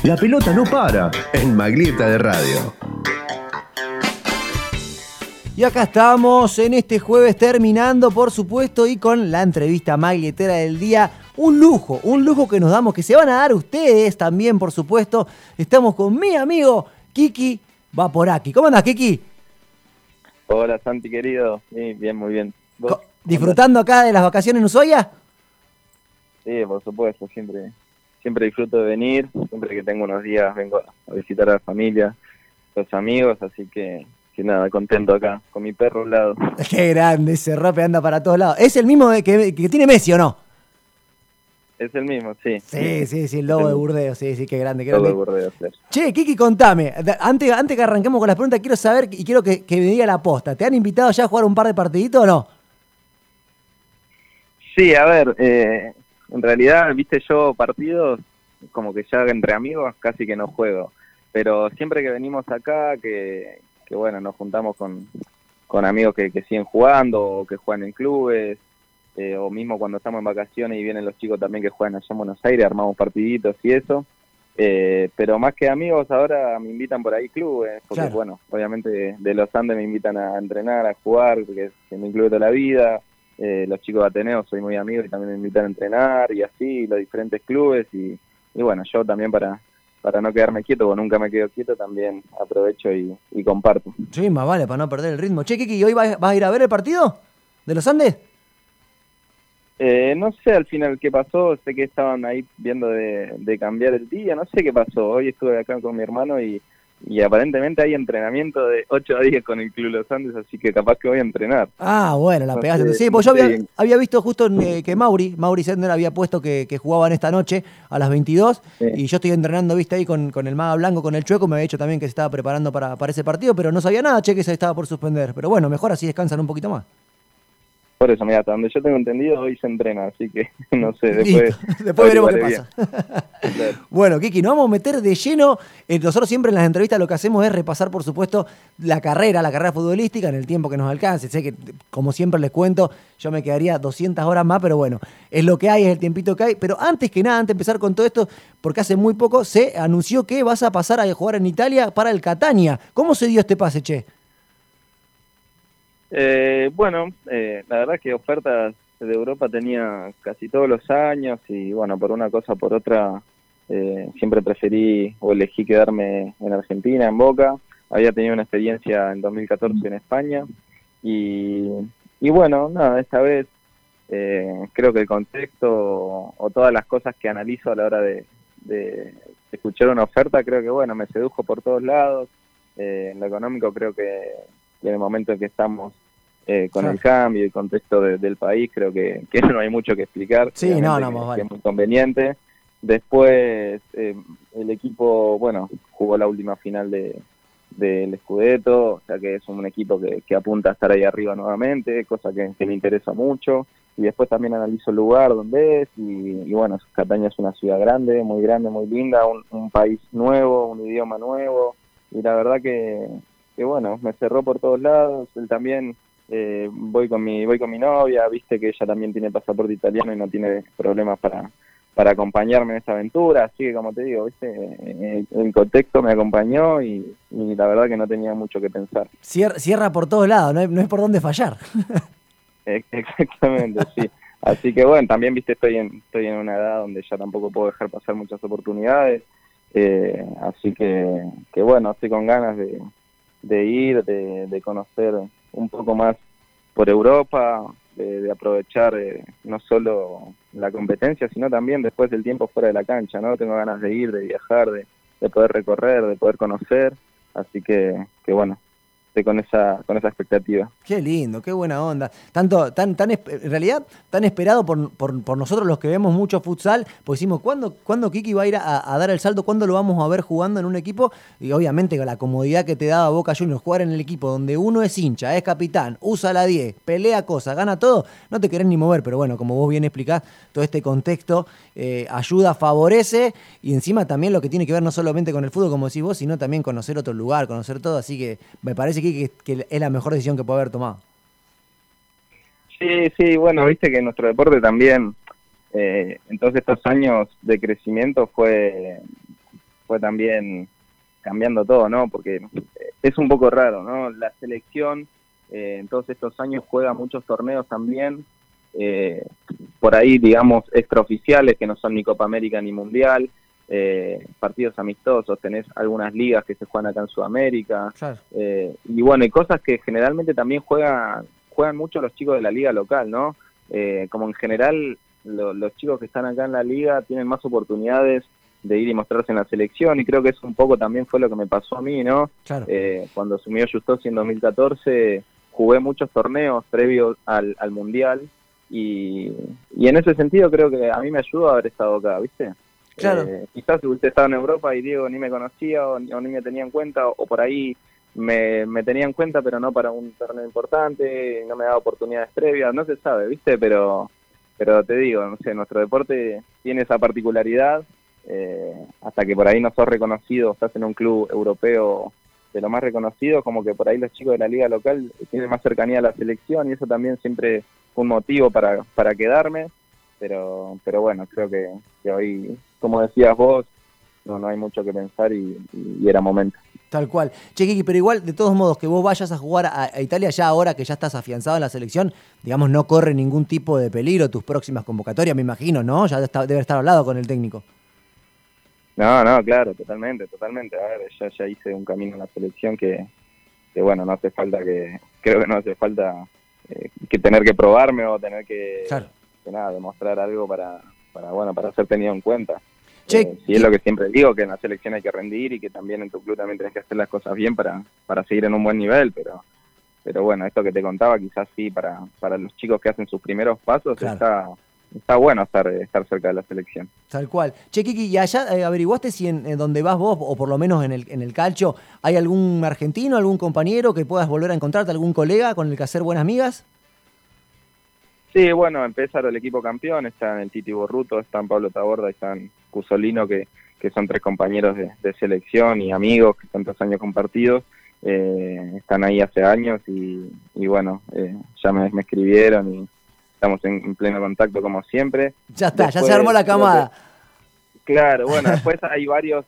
La pelota no para en Maglieta de Radio. Y acá estamos en este jueves terminando, por supuesto, y con la entrevista maglietera del día. Un lujo que nos damos, que se van a dar ustedes también, por supuesto. Estamos con mi amigo Kiki Vaporaki. ¿Cómo andás, Kiki? Hola, Santi, querido. Sí, bien, muy bien. ¿Vos? ¿Disfrutando acá de las vacaciones en Ushuaia? Sí, por supuesto, siempre disfruto de venir. Siempre que tengo unos días vengo a visitar a la familia, los amigos, así que nada, contento acá, con mi perro al lado. Qué grande, ese Rope anda para todos lados. ¿Es el mismo que tiene Messi o no? Es el mismo, sí. Sí, el lobo de Burdeos, sí, qué grande. Lobo de Burdeos, sí. Che, Kiki, contame, antes que arranquemos con las preguntas, quiero saber y quiero que me diga la posta. ¿Te han invitado ya a jugar un par de partiditos o no? Sí, a ver, en realidad, viste, yo partidos, como que ya entre amigos casi que no juego. Pero siempre que venimos acá, que bueno, nos juntamos con amigos que siguen jugando o que juegan en clubes, o mismo cuando estamos en vacaciones y vienen los chicos también que juegan allá en Buenos Aires, armamos partiditos y eso. Pero más que amigos ahora me invitan por ahí clubes, porque claro, bueno, obviamente de los Andes me invitan a entrenar, a jugar, porque es mi club de toda la vida. Los chicos de Ateneo soy muy amigo y también me invitan a entrenar y así, los diferentes clubes y bueno, yo también para no quedarme quieto, o nunca me quedo quieto, también aprovecho y comparto. Sí, más vale, para no perder el ritmo. Che, Kiki, ¿hoy vas a ir a ver el partido de los Andes? No sé al final qué pasó, sé que estaban ahí viendo de cambiar el día, no sé qué pasó. Hoy estuve acá con mi hermano y aparentemente hay entrenamiento de 8 a 10 con el Club Los Andes, así que capaz que voy a entrenar. Ah, bueno, la pegaste. Sí, pues yo había visto justo que Mauri Sender había puesto que jugaban esta noche a las 22, sí, y yo estoy entrenando, viste, ahí con el Maga Blanco, con el Chueco, me había dicho también que se estaba preparando para ese partido, pero no sabía nada, che, que se estaba por suspender. Pero bueno, mejor así descansan un poquito más. Por eso, mira, hasta donde yo tengo entendido, hoy se entrena, así que no sé, después veremos qué pasa. Claro. Bueno, Kiki, nos vamos a meter de lleno. Nosotros siempre en las entrevistas lo que hacemos es repasar, por supuesto, la carrera futbolística en el tiempo que nos alcance. Sé que, como siempre les cuento, yo me quedaría 200 horas más, pero bueno, es lo que hay, es el tiempito que hay. Pero antes que nada, antes de empezar con todo esto, porque hace muy poco se anunció que vas a pasar a jugar en Italia para el Catania. ¿Cómo se dio este pase, che? Bueno, la verdad que ofertas de Europa tenía casi todos los años y bueno, por una cosa o por otra siempre preferí o elegí quedarme en Argentina, en Boca. Había tenido una experiencia en 2014 en España y bueno, nada, esta vez creo que el contexto o todas las cosas que analizo a la hora de escuchar una oferta, creo que bueno, me sedujo por todos lados. En lo económico creo que en el momento en que estamos con el cambio y el contexto del país, creo que no hay mucho que explicar. Sí, que es muy conveniente. Después, el equipo, bueno, jugó la última final del Scudetto, o sea que es un equipo que apunta a estar ahí arriba nuevamente, cosa que me interesa mucho. Y después también analizo el lugar donde es, y bueno, Catania es una ciudad grande, muy linda, un país nuevo, un idioma nuevo, y la verdad que bueno, me cerró por todos lados. Él también, voy con mi novia, viste que ella también tiene pasaporte italiano y no tiene problemas para acompañarme en esta aventura, así que como te digo, viste, el contexto me acompañó y la verdad que no tenía mucho que pensar. Cierra por todos lados, no es por dónde fallar. Exactamente, sí. Así que bueno, también viste, estoy en una edad donde ya tampoco puedo dejar pasar muchas oportunidades, así que bueno, estoy con ganas de ir, de conocer un poco más por Europa, de aprovechar no solo la competencia, sino también después del tiempo fuera de la cancha, ¿no? Tengo ganas de ir, de viajar, de poder recorrer, de poder conocer, así que bueno, estoy con esa expectativa. Qué lindo, qué buena onda. En realidad, tan esperado por nosotros los que vemos mucho futsal, pues decimos, ¿cuándo Kiki va a ir a dar el salto? ¿Cuándo lo vamos a ver jugando en un equipo? Y obviamente con la comodidad que te daba Boca Juniors, jugar en el equipo donde uno es hincha, es capitán, usa la 10, pelea cosas, gana todo, no te querés ni mover, pero bueno, como vos bien explicás, todo este contexto ayuda, favorece, y encima también lo que tiene que ver no solamente con el fútbol, como decís vos, sino también conocer otro lugar, conocer todo, así que me parece que es la mejor decisión que puede haber tomado. Sí, bueno, viste que nuestro deporte también, entonces estos años de crecimiento fue fue también cambiando todo, ¿no? Porque es un poco raro, ¿no? La selección en todos estos años juega muchos torneos también, por ahí, digamos, extraoficiales, que no son ni Copa América ni Mundial, partidos amistosos, tenés algunas ligas que se juegan acá en Sudamérica, Claro. Y bueno, hay cosas que generalmente también juegan mucho los chicos de la liga local, ¿no? Como en general los chicos que están acá en la liga tienen más oportunidades de ir y mostrarse en la selección, y creo que eso un poco también fue lo que me pasó a mí, ¿no? Claro. Cuando asumió Justosi en 2014, jugué muchos torneos previos al Mundial, y en ese sentido creo que a mí me ayudó a haber estado acá, ¿viste? Claro. Quizás si hubiese estado en Europa y Diego ni me conocía o ni me tenía en cuenta, o por ahí me tenía en cuenta, pero no para un torneo importante, no me daba oportunidades previas, no se sabe, ¿viste? Pero te digo, no sé, nuestro deporte tiene esa particularidad, hasta que por ahí no sos reconocido, estás en un club europeo de lo más reconocido, como que por ahí los chicos de la liga local tienen más cercanía a la selección, y eso también siempre fue un motivo para quedarme, pero bueno, creo que hoy, como decías vos, no hay mucho que pensar y era momento. Tal cual. Che, Kiki, pero igual, de todos modos, que vos vayas a jugar a Italia ya ahora que ya estás afianzado en la selección, digamos, no corre ningún tipo de peligro tus próximas convocatorias, me imagino, ¿no? Ya debe estar hablado con el técnico. No, claro, totalmente. A ver, ya hice un camino en la selección que bueno, no hace falta creo que no hace falta que tener que probarme o tener que, claro, que nada, demostrar algo para ser tenido en cuenta. Che, sí, es lo que siempre digo, que en la selección hay que rendir y que también en tu club también tenés que hacer las cosas bien para seguir en un buen nivel, pero bueno, esto que te contaba, quizás sí, para los chicos que hacen sus primeros pasos, claro, está bueno estar cerca de la selección. Tal cual. Che, Kiki, ¿y allá averiguaste si en donde vas vos, o por lo menos en el calcio, hay algún argentino, algún compañero que puedas volver a encontrarte, algún colega con el que hacer buenas migas? Sí, bueno, empezar el equipo campeón, están el Titi Borruto, están Pablo Taborda, están Cusolino, que son 3 compañeros de selección y amigos que tantos años compartidos, están ahí hace años y bueno, ya me escribieron y estamos en pleno contacto como siempre. Ya está, después, ya se armó la camada. Claro, bueno, después hay varios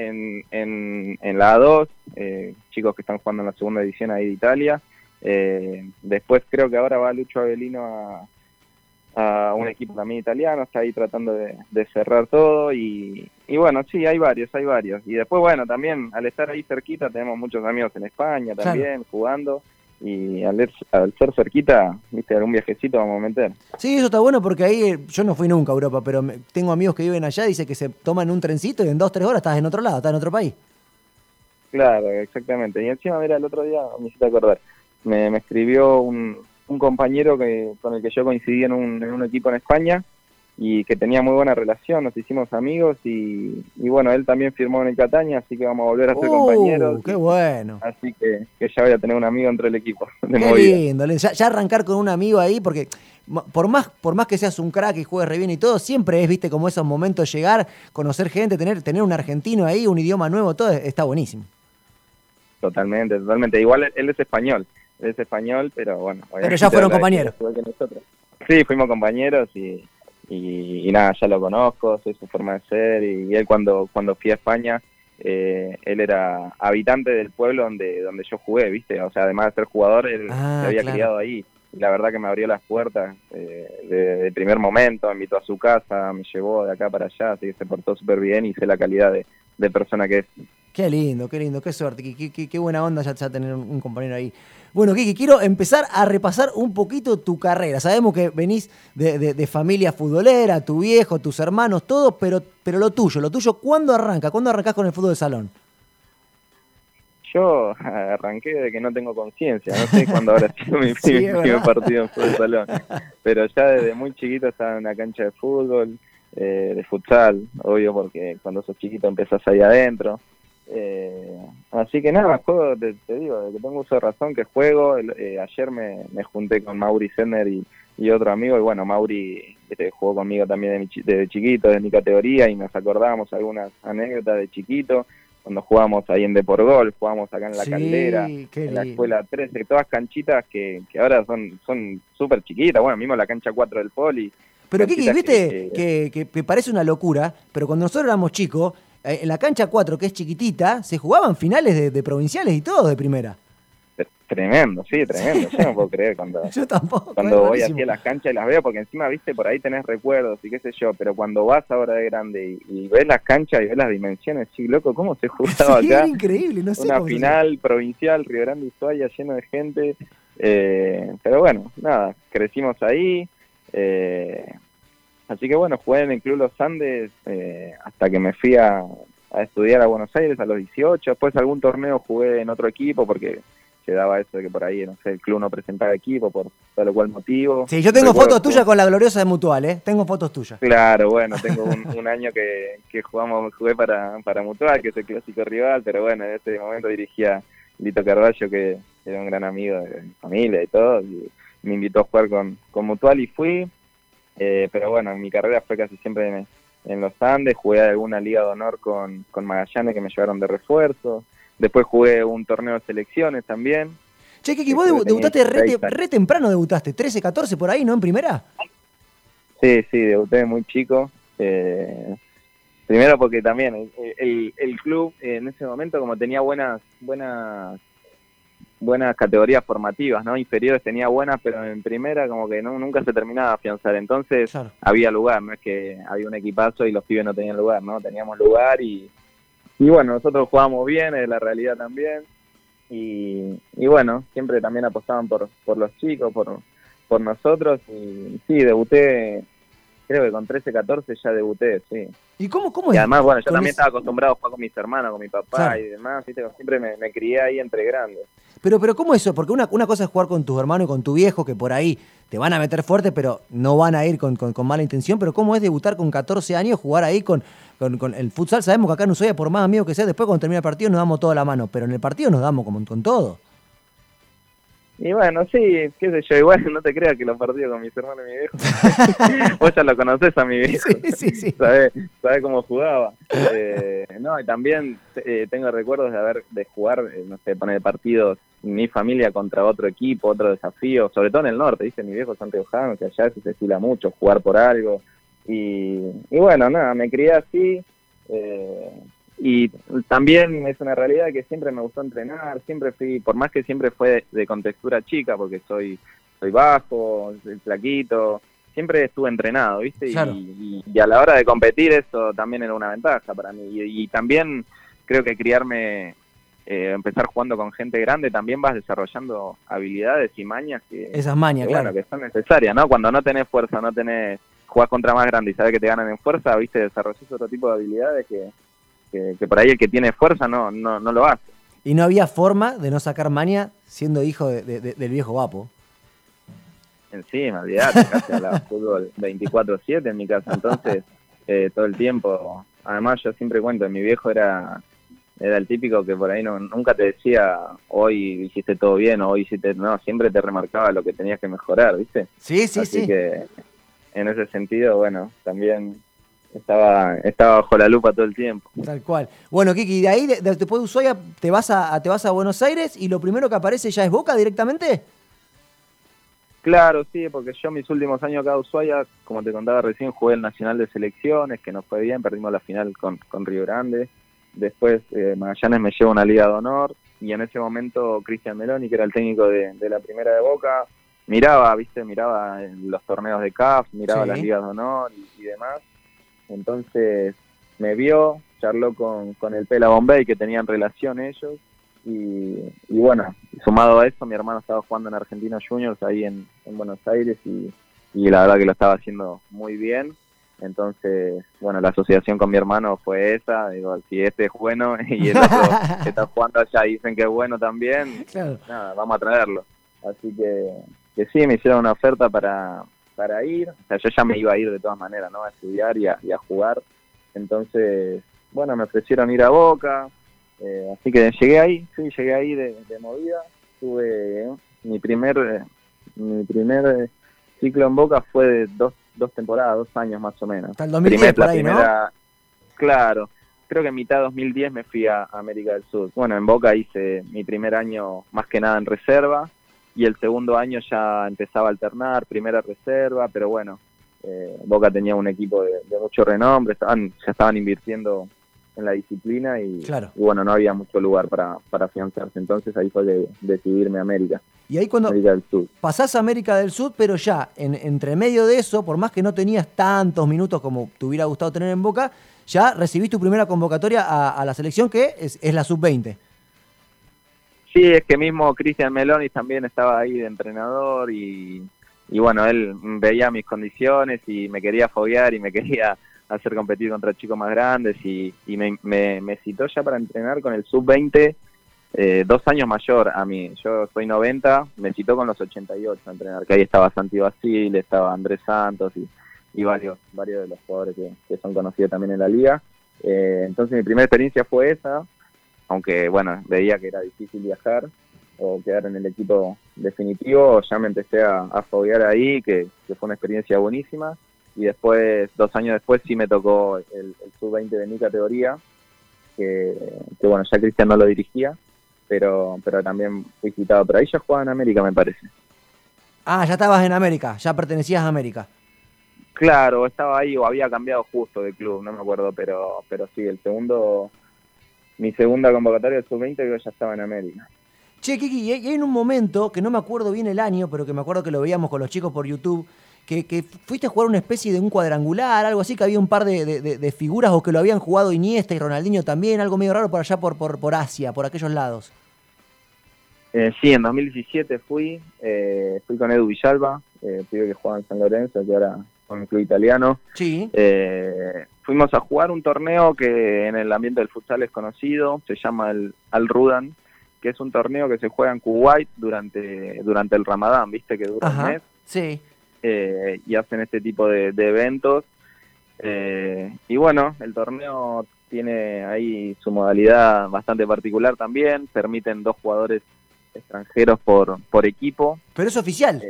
en la A2, chicos que están jugando en la segunda edición ahí de Italia. Después creo que ahora va Lucho Avelino a un equipo también italiano, está ahí tratando de cerrar todo y bueno, sí, hay varios. Y después, bueno, también al estar ahí cerquita tenemos muchos amigos en España también, claro, jugando. Y al ser cerquita, viste, algún viajecito vamos a meter. Sí, eso está bueno porque ahí, yo no fui nunca a Europa, pero tengo amigos que viven allá, dice que se toman un trencito y en 2-3 horas estás en otro lado, estás en otro país. Claro, exactamente. Y encima, mira, el otro día, me hiciste acordar, me escribió un compañero con el que yo coincidí en un equipo en España y que tenía muy buena relación, nos hicimos amigos y bueno, él también firmó en el Catania, así que vamos a volver a ser compañeros. ¡Qué bueno! Así que ya voy a tener un amigo entre el equipo. ¡Qué lindo! Ya arrancar con un amigo ahí, porque por más que seas un crack y juegues re bien y todo, siempre es, viste, como esos momentos, llegar, conocer gente, tener un argentino ahí, un idioma nuevo, todo está buenísimo. Totalmente. Igual él es español, pero bueno. Pero ya fueron compañeros. Sí, fuimos compañeros y nada, ya lo conozco, sé su forma de ser, y él cuando fui a España, él era habitante del pueblo donde yo jugué, ¿viste? O sea, además de ser jugador, él se había criado ahí, y la verdad que me abrió las puertas de primer momento, me invitó a su casa, me llevó de acá para allá, así que se portó súper bien y sé la calidad de persona que es. Qué lindo, qué suerte, qué buena onda ya tener un compañero ahí. Bueno, Kiki, quiero empezar a repasar un poquito tu carrera. Sabemos que venís de familia futbolera, tu viejo, tus hermanos, todo, pero lo tuyo, ¿cuándo arranca? ¿Cuándo arrancás con el fútbol de salón? Yo arranqué de que no tengo conciencia, no sé cuándo habrá sido mi primer partido en fútbol de salón, pero ya desde muy chiquito estaba en una cancha de fútbol, de futsal, obvio, porque cuando sos chiquito empezás ahí adentro. Así que nada, juego, te digo, de que tengo uso de razón que juego. Ayer me junté con Mauri Senner y otro amigo, y bueno, Mauri jugó conmigo también de chiquito, de mi categoría, y nos acordamos algunas anécdotas de chiquito, cuando jugábamos ahí en Deporgol, jugábamos acá en la Caldera, en la Escuela 13, todas canchitas que ahora son súper chiquitas, bueno, mismo la cancha 4 del Poli. Pero Kiki, viste que parece una locura, pero cuando nosotros éramos chicos, en la cancha 4, que es chiquitita, se jugaban finales de provinciales y todo de primera. Tremendo, sí, tremendo. Yo no puedo creer cuando, Yo tampoco. cuando voy así a las canchas y las veo, porque encima, viste, por ahí tenés recuerdos y qué sé yo, pero cuando vas ahora de grande y ves las canchas y ves las dimensiones, sí, loco, ¿cómo se jugaba Sí, acá? era increíble, no sé Una cómo se final provincial, Río Grande y Ushuaia, lleno de gente. Pero bueno, nada, crecimos ahí. Así que bueno, jugué en el Club Los Andes hasta que me fui a estudiar a Buenos Aires a los 18. Después algún torneo jugué en otro equipo porque se daba eso de que por ahí, no sé, el club no presentaba equipo por tal o cual motivo. Sí, yo tengo Recuerdo fotos tuyas con la gloriosa de Mutual, ¿eh? Tengo fotos tuyas. Claro, bueno, tengo un año que jugué para Mutual, que es el clásico rival, pero bueno, en ese momento dirigía Lito Carballo, que era un gran amigo de mi familia y todo, y me invitó a jugar con Mutual y fui, pero bueno, mi carrera fue casi siempre en los Andes, jugué alguna liga de honor con Magallanes que me llevaron de refuerzo, después jugué un torneo de selecciones también. Che, Kiki, vos debutaste re temprano, debutaste, 13, 14 por ahí, ¿no? En primera. Sí, debuté muy chico. Primero porque también el club en ese momento, como tenía buenas categorías formativas, ¿no? Inferiores tenía buenas, pero en primera como que nunca se terminaba de afianzar. Entonces claro, había lugar, no es que había un equipazo y los pibes no tenían lugar, ¿no? Teníamos lugar y bueno, nosotros jugábamos bien, es la realidad también. Y bueno, siempre también apostaban por los chicos, por nosotros. Y sí, debuté, creo que con 13, 14 ya debuté, sí. ¿Y cómo es? Y además, bueno, yo también estaba acostumbrado a jugar con mis hermanos, con mi papá, claro, y demás, ¿viste? Siempre me crié ahí entre grandes. Pero ¿cómo es eso? Porque una cosa es jugar con tus hermanos y con tu viejo, que por ahí te van a meter fuerte, pero no van a ir con mala intención. Pero ¿cómo es debutar con 14 años, jugar ahí con el futsal? Sabemos que acá en Ushuaia, por más amigos que sea, después cuando termina el partido nos damos toda la mano, pero en el partido nos damos como con todo. Y bueno, sí, qué sé yo, igual no te creas que los partidos con mis hermanos y mi viejo. Vos ya lo conocés a mi viejo. Sí. Sabés cómo jugaba. No, y también tengo recuerdos de jugar, no sé, poner partidos mi familia contra otro equipo, otro desafío, sobre todo en el norte, ¿viste? Mi viejo es santiaguano, que allá se estila mucho jugar por algo. Y bueno, nada, me crié así. Y también es una realidad que siempre me gustó entrenar, siempre fui, por más que siempre fue de contextura chica, porque soy bajo, soy flaquito, siempre estuve entrenado, ¿viste? Claro. Y a la hora de competir eso también era una ventaja para mí. Y también creo que criarme, empezar jugando con gente grande, también vas desarrollando habilidades y mañas esas mañas, que, claro, bueno, que son necesarias, ¿no? Cuando no tenés fuerza, jugás contra más grande y sabés que te ganan en fuerza, ¿viste? Desarrollás otro tipo de habilidades que por ahí el que tiene fuerza no lo hace. Y no había forma de no sacar maña siendo hijo del viejo Vapo. Encima, olvidate, casi hablaba fútbol 24/7 en mi casa, entonces todo el tiempo. Además yo siempre cuento, mi viejo era el típico que por ahí nunca te decía hoy hiciste todo bien o hoy hiciste... No, siempre te remarcaba lo que tenías que mejorar, ¿viste? Sí. Así que en ese sentido, bueno, también... Estaba bajo la lupa todo el tiempo. Tal cual. Bueno, Kiki, de ahí, después de Ushuaia, te vas a Buenos Aires y lo primero que aparece ya es Boca directamente. Claro, sí, porque yo mis últimos años acá de Ushuaia, como te contaba recién, jugué el Nacional de Selecciones, que nos fue bien, perdimos la final con Río Grande. Después Magallanes me lleva una Liga de Honor y en ese momento Cristian Meloni, que era el técnico de la primera de Boca, miraba los torneos de CAF, miraba las Ligas de Honor y demás. Entonces me vio, charló con el Pela Bombay, que tenían relación ellos, y bueno, sumado a eso, mi hermano estaba jugando en Argentinos Juniors ahí en Buenos Aires, y la verdad que lo estaba haciendo muy bien. Entonces, bueno, la asociación con mi hermano fue esa, digo, si este es bueno y el otro que está jugando allá dicen que es bueno también, claro, nada, vamos a traerlo. Así que sí, me hicieron una oferta para ir, o sea, yo ya me iba a ir de todas maneras, ¿no? A estudiar y a jugar. Entonces, bueno, me ofrecieron ir a Boca, así que llegué ahí de movida. Tuve mi primer ciclo en Boca fue de dos temporadas, 2 años más o menos. Hasta el 2010 por ahí, ¿no? Claro, creo que en mitad de 2010 me fui a América del Sur. Bueno, en Boca hice mi primer año más que nada en reserva, y el segundo año ya empezaba a alternar, primera reserva, pero bueno, Boca tenía un equipo de mucho renombre, ya estaban invirtiendo en la disciplina Claro. y bueno, no había mucho lugar para afianzarse. Entonces ahí fue que decidí irme a América. Y ahí cuando América del Sur. pasás a América del Sur, pero ya entre medio de eso, por más que no tenías tantos minutos como te hubiera gustado tener en Boca, ya recibís tu primera convocatoria a la selección, que es la sub-20. Sí, es que mismo Cristian Meloni también estaba ahí de entrenador y bueno, él veía mis condiciones y me quería foguear y me quería hacer competir contra chicos más grandes y me citó ya para entrenar con el sub-20, 2 años mayor a mí. Yo soy 90, me citó con los 88 a entrenar, que ahí estaba Santi Basile, estaba Andrés Santos y varios de los jugadores que son conocidos también en la liga. Entonces mi primera experiencia fue esa, aunque bueno, veía que era difícil viajar o quedar en el equipo definitivo, ya me empecé a foguear ahí, que fue una experiencia buenísima, y después, 2 años después, sí me tocó el sub-20 de mi categoría, que bueno, ya Cristian no lo dirigía, pero también fui citado, pero ahí ya jugaba en América, me parece. Ah, ya estabas en América, ya pertenecías a América. Claro, estaba ahí o había cambiado justo de club, no me acuerdo, pero sí, mi segunda convocatoria del sub-20 que ya estaba en América. Che, Kiki, y hay en un momento, que no me acuerdo bien el año, pero que me acuerdo que lo veíamos con los chicos por YouTube, que fuiste a jugar una especie de un cuadrangular, algo así, que había un par de figuras, o que lo habían jugado Iniesta y Ronaldinho también, algo medio raro por allá por Asia, por aquellos lados. Sí, en 2017 fui con Edu Villalba, pibe que jugaba en San Lorenzo, que ahora con un club italiano. Sí. Fuimos a jugar un torneo que en el ambiente del futsal es conocido, se llama el Al Rudan, que es un torneo que se juega en Kuwait durante el Ramadán, viste, que dura un mes. Sí. Y hacen este tipo de eventos. Y bueno, el torneo tiene ahí su modalidad bastante particular también, permiten 2 jugadores extranjeros por equipo. Pero es oficial.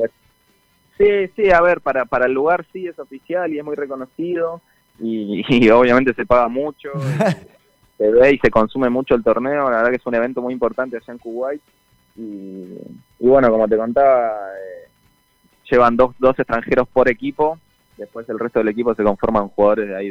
Sí, a ver, para el lugar sí es oficial y es muy reconocido y obviamente se paga mucho, se ve y se consume mucho el torneo. La verdad que es un evento muy importante allá en Kuwait y bueno, como te contaba, llevan dos extranjeros por equipo, después el resto del equipo se conforman jugadores de ahí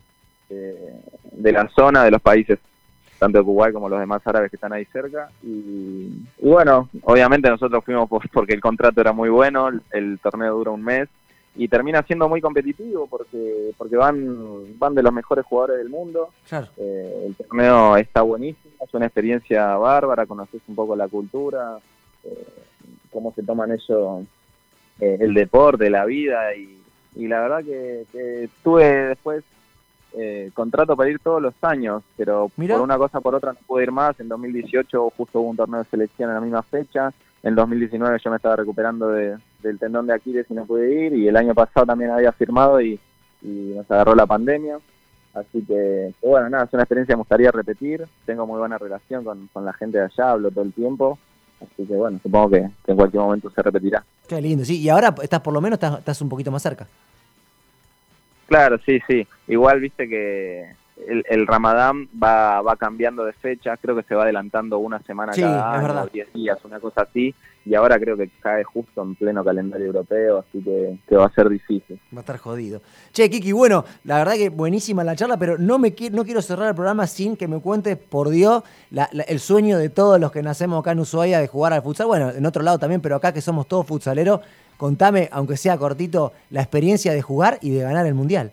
de la zona, de los países, tanto de Kuwait como los demás árabes que están ahí cerca. Y bueno, obviamente nosotros fuimos porque el contrato era muy bueno, el torneo dura un mes y termina siendo muy competitivo porque van de los mejores jugadores del mundo. Claro. El torneo está buenísimo, es una experiencia bárbara, conoces un poco la cultura, cómo se toman ellos el deporte, la vida y la verdad que tuve después contrato para ir todos los años, pero Mirá. por una cosa o por otra no pude ir más. En 2018 justo hubo un torneo de selección en la misma fecha, en 2019 yo me estaba recuperando del tendón de Aquiles y no pude ir, y el año pasado también había firmado y nos agarró la pandemia, así que bueno, nada, es una experiencia que me gustaría repetir. Tengo muy buena relación con la gente de allá, hablo todo el tiempo, así que bueno, supongo que en cualquier momento se repetirá. Qué lindo, sí. Y ahora por lo menos estás un poquito más cerca. Claro, sí. Igual viste que el Ramadán va cambiando de fecha, creo que se va adelantando una semana cada año, verdad. 10 días, una cosa así, y ahora creo que cae justo en pleno calendario europeo, así que va a ser difícil. Va a estar jodido. Che, Kiki, bueno, la verdad que buenísima la charla, pero no quiero cerrar el programa sin que me cuentes, por Dios, el sueño de todos los que nacemos acá en Ushuaia de jugar al futsal. Bueno, en otro lado también, pero acá que somos todos futsaleros, contame, aunque sea cortito, la experiencia de jugar y de ganar el Mundial.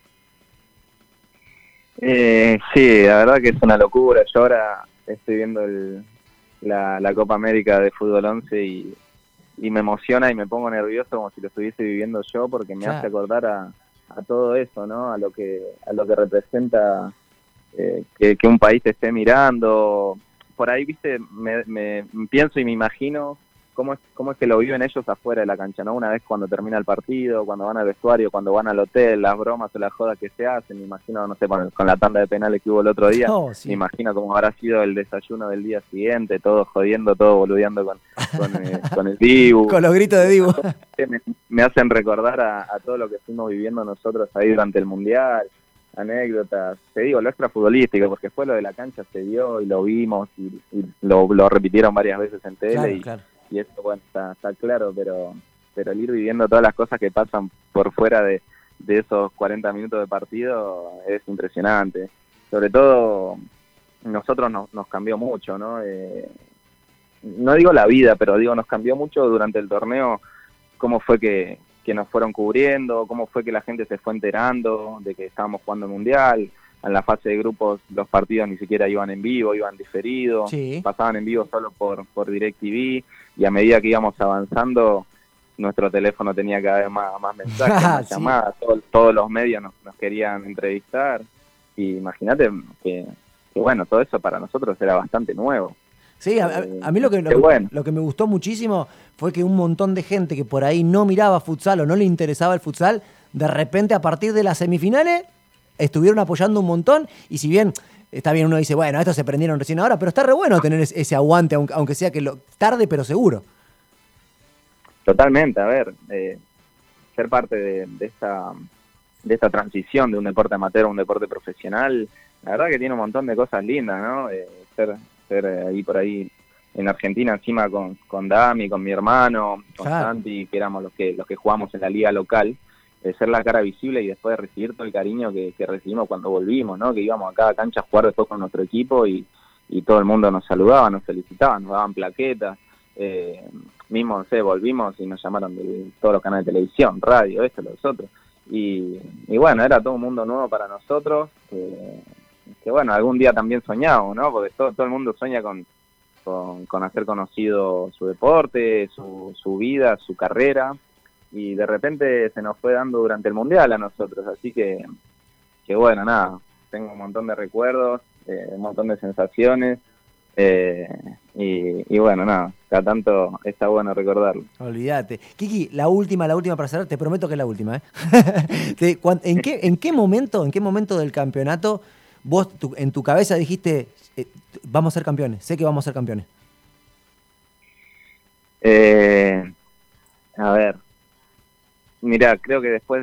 Sí, la verdad que es una locura. Yo ahora estoy viendo la Copa América de Fútbol 11 y me emociona y me pongo nervioso como si lo estuviese viviendo yo, porque me hace acordar a todo eso, ¿no? A lo que representa que un país te esté mirando. Por ahí, viste, me pienso y me imagino cómo es que lo viven ellos afuera de la cancha, ¿no? Una vez cuando termina el partido, cuando van al vestuario, cuando van al hotel, las bromas o las jodas que se hacen. Me imagino, no sé, con la tanda de penales que hubo el otro día, sí. Me imagino cómo habrá sido el desayuno del día siguiente, todos jodiendo, todos boludeando con el Dibu. Con los gritos de Dibu. Me hacen recordar a todo lo que fuimos viviendo nosotros ahí durante el Mundial, anécdotas, te digo, lo extrafutbolístico, porque fue lo de la cancha, se dio y lo vimos y lo repitieron varias veces en tele. Claro. Y eso, bueno, está claro, pero el ir viviendo todas las cosas que pasan por fuera de esos 40 minutos de partido es impresionante. sobre todo nosotros nos cambió mucho, ¿no? No digo la vida, pero digo nos cambió mucho durante el torneo, cómo fue que nos fueron cubriendo, cómo fue que la gente se fue enterando de que estábamos jugando el Mundial. En la fase de grupos los partidos ni siquiera iban en vivo, iban diferidos, Sí. pasaban en vivo solo por DirecTV, y a medida que íbamos avanzando, nuestro teléfono tenía cada vez más mensajes, más Sí. llamadas, todos los medios nos querían entrevistar, y imagínate que bueno, todo eso para nosotros era bastante nuevo. Sí, a mí Qué bueno. lo que me gustó muchísimo fue que un montón de gente que por ahí no miraba futsal o no le interesaba el futsal, de repente a partir de las semifinales estuvieron apoyando un montón, y si bien está bien, uno dice, bueno, estos se prendieron recién ahora, pero está re bueno tener ese aguante, aunque sea que tarde, pero seguro. Totalmente, a ver, ser parte de esta transición de un deporte amateur a un deporte profesional, la verdad que tiene un montón de cosas lindas, ¿no? Ser ahí por ahí en Argentina encima con Dami, con mi hermano, con Claro. Santi, que éramos los que jugamos en la liga local, ser la cara visible y después de recibir todo el cariño que recibimos cuando volvimos, ¿no? Que íbamos a cada cancha a jugar después con nuestro equipo y todo el mundo nos saludaba, nos felicitaba, nos daban plaquetas. Mismo, no sé, volvimos y nos llamaron de todos los canales de televisión, radio, esto, los otros. Y bueno, era todo un mundo nuevo para nosotros, que bueno, algún día también soñamos, ¿no? Porque todo el mundo sueña con hacer conocido su deporte, su vida, su carrera, y de repente se nos fue dando durante el Mundial a nosotros, así que bueno, nada, tengo un montón de recuerdos, un montón de sensaciones, y bueno, nada, cada tanto está bueno recordarlo. Olvídate. Kiki, la última para cerrar, te prometo que es la última, ¿eh? ¿En qué momento del campeonato vos en tu cabeza dijiste, vamos a ser campeones, sé que vamos a ser campeones? A ver, mirá, creo que después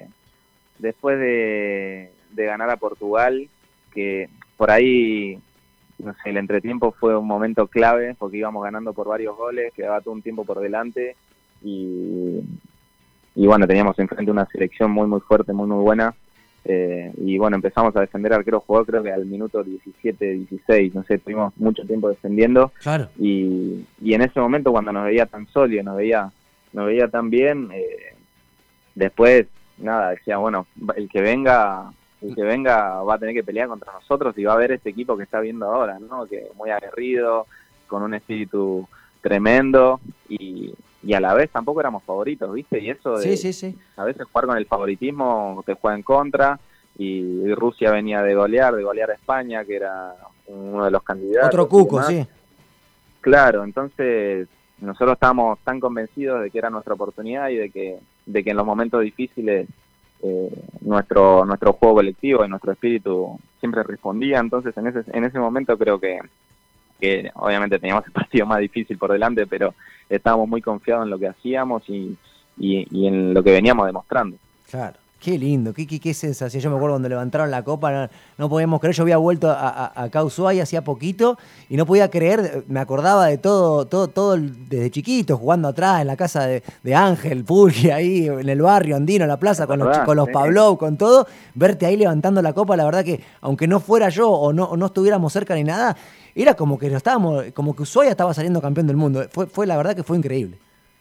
de ganar a Portugal, que por ahí, no sé, el entretiempo fue un momento clave porque íbamos ganando por varios goles, quedaba todo un tiempo por delante y bueno, teníamos enfrente una selección muy muy fuerte, muy muy buena, y bueno, empezamos a defender arquero jugador, creo que al minuto 17, 16, no sé, tuvimos mucho tiempo defendiendo. Claro. Y en ese momento cuando nos veía tan sólido, nos veía tan bien, después nada, decía, bueno, el que venga va a tener que pelear contra nosotros y va a ver este equipo que está viendo ahora, ¿no? Que muy aguerrido, con un espíritu tremendo y a la vez tampoco éramos favoritos, ¿viste? Y eso de Sí. a veces jugar con el favoritismo te juega en contra, y Rusia venía de golear a España, que era uno de los candidatos. Otro cuco, sí. Claro, entonces nosotros estábamos tan convencidos de que era nuestra oportunidad y de que en los momentos difíciles nuestro juego colectivo y nuestro espíritu siempre respondía. Entonces en ese momento creo que obviamente teníamos el partido más difícil por delante, pero estábamos muy confiados en lo que hacíamos y en lo que veníamos demostrando. Claro. Qué lindo, qué sensación. Yo me acuerdo cuando levantaron la copa, no podíamos creer. Yo había vuelto acá a Ushuaia hacía poquito y no podía creer, me acordaba de todo desde chiquito, jugando atrás en la casa de Ángel, Pugli, ahí en el barrio andino, en la plaza, con los Pavlov, con todo. Verte ahí levantando la copa, la verdad que, aunque no fuera yo o no estuviéramos cerca ni nada, era como que como que Ushuaia estaba saliendo campeón del mundo. Fue la verdad que fue increíble.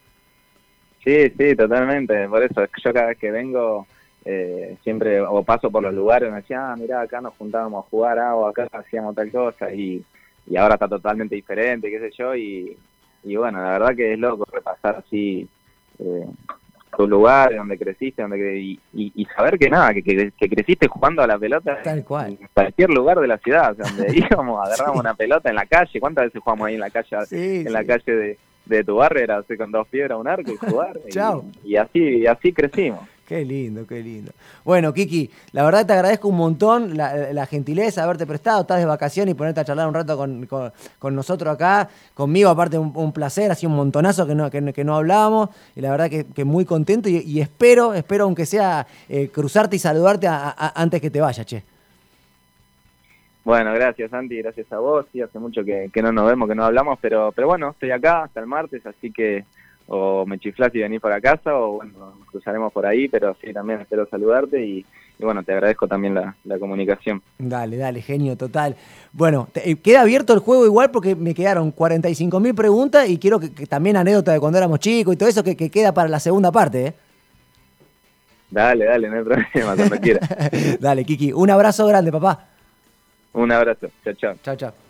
Sí, totalmente. Por eso, yo cada vez que vengo, siempre o paso por los lugares, me decía, mirá, acá nos juntábamos a jugar, o acá hacíamos tal cosa, y ahora está totalmente diferente, qué sé yo, y bueno, la verdad que es loco repasar así tu lugar, donde creciste, y saber que nada, que creciste jugando a la pelota tal cual, en cualquier lugar de la ciudad, o sea, donde íbamos, agarramos una pelota en la calle. ¿Cuántas veces jugamos ahí en la calle, la calle de tu barrio? Era hacer con 2 piedras un arco y jugar. y así crecimos. Qué lindo. Bueno, Kiki, la verdad te agradezco un montón la gentileza de haberte prestado. Estás de vacaciones y ponerte a charlar un rato con nosotros acá. Conmigo, aparte, un placer. Hacía un montonazo que no hablábamos. Y la verdad que muy contento. Y espero, aunque sea, cruzarte y saludarte antes que te vayas, che. Bueno, gracias, Santi. Gracias a vos. Sí, hace mucho que no nos vemos, que no hablamos. Pero bueno, estoy acá hasta el martes. Así que o me chiflás y venís para casa, o bueno, nos cruzaremos por ahí, pero sí, también espero saludarte y bueno, te agradezco también la comunicación. Dale, genio, total. Bueno, queda abierto el juego igual porque me quedaron 45.000 preguntas y quiero que también anécdota de cuando éramos chicos y todo eso que queda para la segunda parte, ¿eh? Dale, no hay problema, cuando quieras. Dale, Kiki, un abrazo grande, papá. Un abrazo, chao. Chao.